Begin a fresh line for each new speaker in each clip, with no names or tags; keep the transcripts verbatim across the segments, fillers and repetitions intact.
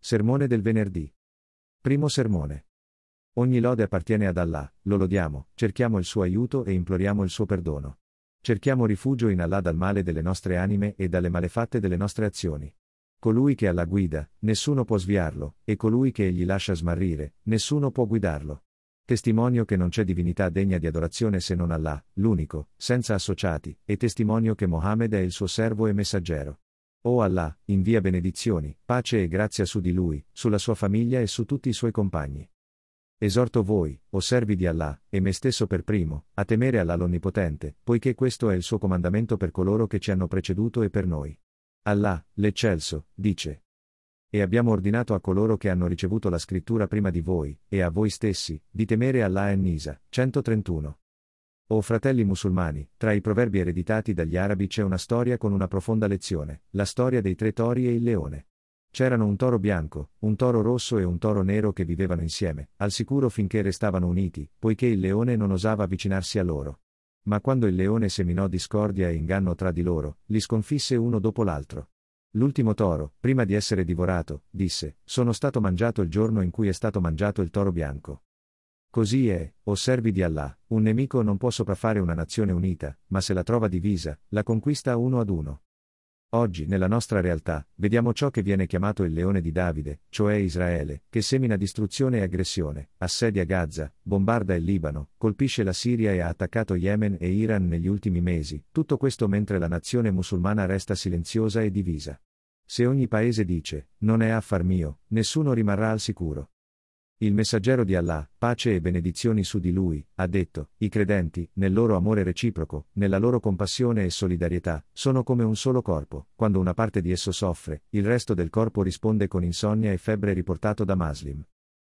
Sermone del venerdì. Primo sermone. Ogni lode appartiene ad Allah, lo lodiamo, cerchiamo il suo aiuto e imploriamo il suo perdono. Cerchiamo rifugio in Allah dal male delle nostre anime e dalle malefatte delle nostre azioni. Colui che Allah guida, nessuno può sviarlo, e colui che egli lascia smarrire, nessuno può guidarlo. Testimonio che non c'è divinità degna di adorazione se non Allah, l'unico, senza associati, e testimonio che Mohammed è il suo servo e messaggero. O Allah, invia benedizioni, pace e grazia su di lui, sulla sua famiglia e su tutti i suoi compagni. Esorto voi, o servi di Allah, e me stesso per primo, a temere Allah l'Onnipotente, poiché questo è il suo comandamento per coloro che ci hanno preceduto e per noi. Allah, l'Eccelso, dice: E abbiamo ordinato a coloro che hanno ricevuto la scrittura prima di voi, e a voi stessi, di temere Allah en-Nisa, centotrentuno. O fratelli musulmani, tra i proverbi ereditati dagli arabi c'è una storia con una profonda lezione, la storia dei tre tori e il leone. C'erano un toro bianco, un toro rosso e un toro nero che vivevano insieme, al sicuro finché restavano uniti, poiché il leone non osava avvicinarsi a loro. Ma quando il leone seminò discordia e inganno tra di loro, li sconfisse uno dopo l'altro. L'ultimo toro, prima di essere divorato, disse: Sono stato mangiato il giorno in cui è stato mangiato il toro bianco. Così è, o servi di Allah, un nemico non può sopraffare una nazione unita, ma se la trova divisa, la conquista uno ad uno. Oggi, nella nostra realtà, vediamo ciò che viene chiamato il leone di Davide, cioè Israele, che semina distruzione e aggressione, assedia Gaza, bombarda il Libano, colpisce la Siria e ha attaccato Yemen e Iran negli ultimi mesi, tutto questo mentre la nazione musulmana resta silenziosa e divisa. Se ogni paese dice: non è affar mio, nessuno rimarrà al sicuro. Il messaggero di Allah, pace e benedizioni su di lui, ha detto: i credenti, nel loro amore reciproco, nella loro compassione e solidarietà, sono come un solo corpo. Quando una parte di esso soffre, il resto del corpo risponde con insonnia e febbre, riportato da Muslim.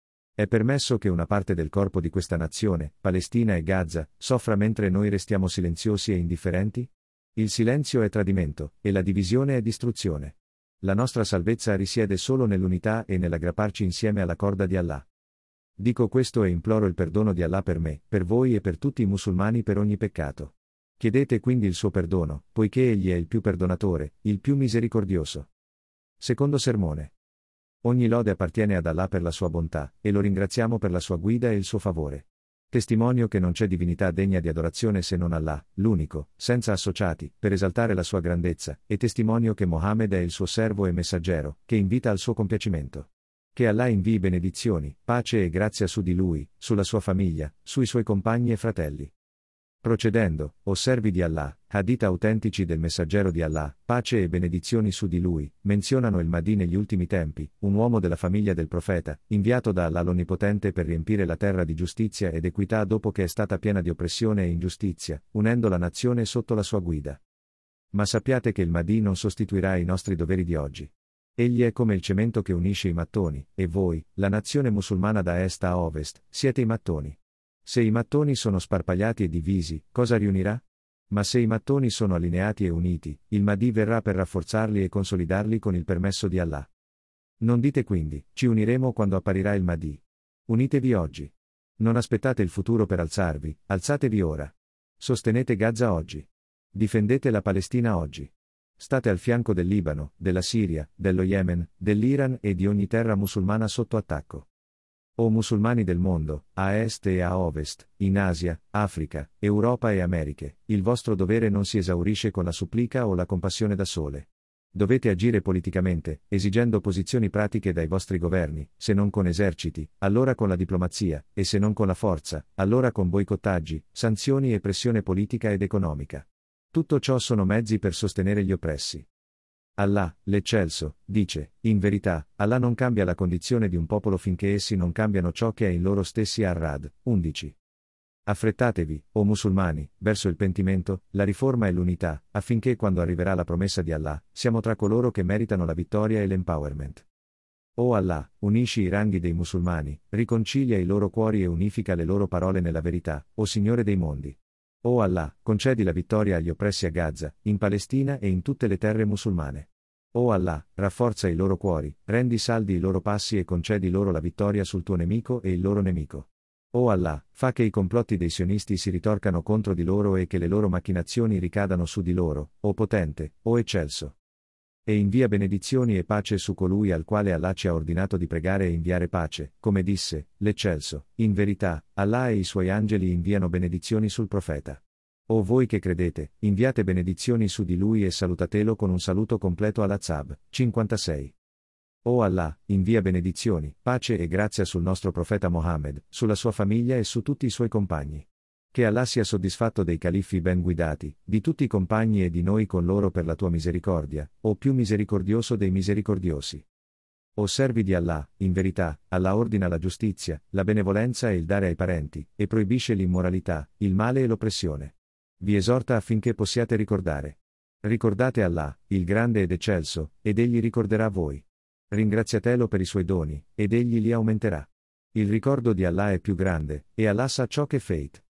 È permesso che una parte del corpo di questa nazione, Palestina e Gaza, soffra mentre noi restiamo silenziosi e indifferenti? Il silenzio è tradimento, e la divisione è distruzione. La nostra salvezza risiede solo nell'unità e nell'aggrapparci insieme alla corda di Allah. Dico questo e imploro il perdono di Allah per me, per voi e per tutti i musulmani per ogni peccato. Chiedete quindi il suo perdono, poiché egli è il più perdonatore, il più misericordioso. Secondo sermone. Ogni lode appartiene ad Allah per la sua bontà, e lo ringraziamo per la sua guida e il suo favore. Testimonio che non c'è divinità degna di adorazione se non Allah, l'unico, senza associati, per esaltare la sua grandezza, e testimonio che Mohammed è il suo servo e messaggero, che invita al suo compiacimento. Che Allah invii benedizioni, pace e grazia su di lui, sulla sua famiglia, sui suoi compagni e fratelli. Procedendo, o servi di Allah, hadith autentici del messaggero di Allah, pace e benedizioni su di lui, menzionano il Mahdi negli ultimi tempi, un uomo della famiglia del profeta, inviato da Allah l'Onnipotente per riempire la terra di giustizia ed equità dopo che è stata piena di oppressione e ingiustizia, unendo la nazione sotto la sua guida. Ma sappiate che il Mahdi non sostituirà i nostri doveri di oggi. Egli è come il cemento che unisce i mattoni, e voi, la nazione musulmana da est a ovest, siete i mattoni. Se i mattoni sono sparpagliati e divisi, cosa riunirà? Ma se i mattoni sono allineati e uniti, il Mahdi verrà per rafforzarli e consolidarli con il permesso di Allah. Non dite quindi: ci uniremo quando apparirà il Mahdi. Unitevi oggi. Non aspettate il futuro per alzarvi, alzatevi ora. Sostenete Gaza oggi. Difendete la Palestina oggi. State al fianco del Libano, della Siria, dello Yemen, dell'Iran e di ogni terra musulmana sotto attacco. O musulmani del mondo, a est e a ovest, in Asia, Africa, Europa e Americhe, il vostro dovere non si esaurisce con la supplica o la compassione da sole. Dovete agire politicamente, esigendo posizioni pratiche dai vostri governi, se non con eserciti, allora con la diplomazia, e se non con la forza, allora con boicottaggi, sanzioni e pressione politica ed economica. Tutto ciò sono mezzi per sostenere gli oppressi. Allah, l'Eccelso, dice: in verità, Allah non cambia la condizione di un popolo finché essi non cambiano ciò che è in loro stessi. Ar-Ra'd, undici. Affrettatevi, o musulmani, verso il pentimento, la riforma e l'unità, affinché quando arriverà la promessa di Allah, siamo tra coloro che meritano la vittoria e l'empowerment. O Allah, unisci i ranghi dei musulmani, riconcilia i loro cuori e unifica le loro parole nella verità, o Signore dei mondi. O Allah, concedi la vittoria agli oppressi a Gaza, in Palestina e in tutte le terre musulmane. O Allah, rafforza i loro cuori, rendi saldi i loro passi e concedi loro la vittoria sul tuo nemico e il loro nemico. O Allah, fa che i complotti dei sionisti si ritorcano contro di loro e che le loro macchinazioni ricadano su di loro, o potente, o eccelso. E invia benedizioni e pace su colui al quale Allah ci ha ordinato di pregare e inviare pace, come disse, l'Eccelso, in verità, Allah e i suoi angeli inviano benedizioni sul profeta. O voi che credete, inviate benedizioni su di lui e salutatelo con un saluto completo all'Azab, cinquantasei. O Allah, invia benedizioni, pace e grazia sul nostro profeta Mohammed, sulla sua famiglia e su tutti i suoi compagni. Che Allah sia soddisfatto dei califfi ben guidati, di tutti i compagni e di noi con loro per la tua misericordia, o più misericordioso dei misericordiosi. O servi di Allah, in verità, Allah ordina la giustizia, la benevolenza e il dare ai parenti, e proibisce l'immoralità, il male e l'oppressione. Vi esorta affinché possiate ricordare. Ricordate Allah, il grande ed eccelso, ed egli ricorderà voi. Ringraziatelo per i suoi doni, ed egli li aumenterà. Il ricordo di Allah è più grande, e Allah sa ciò che fate.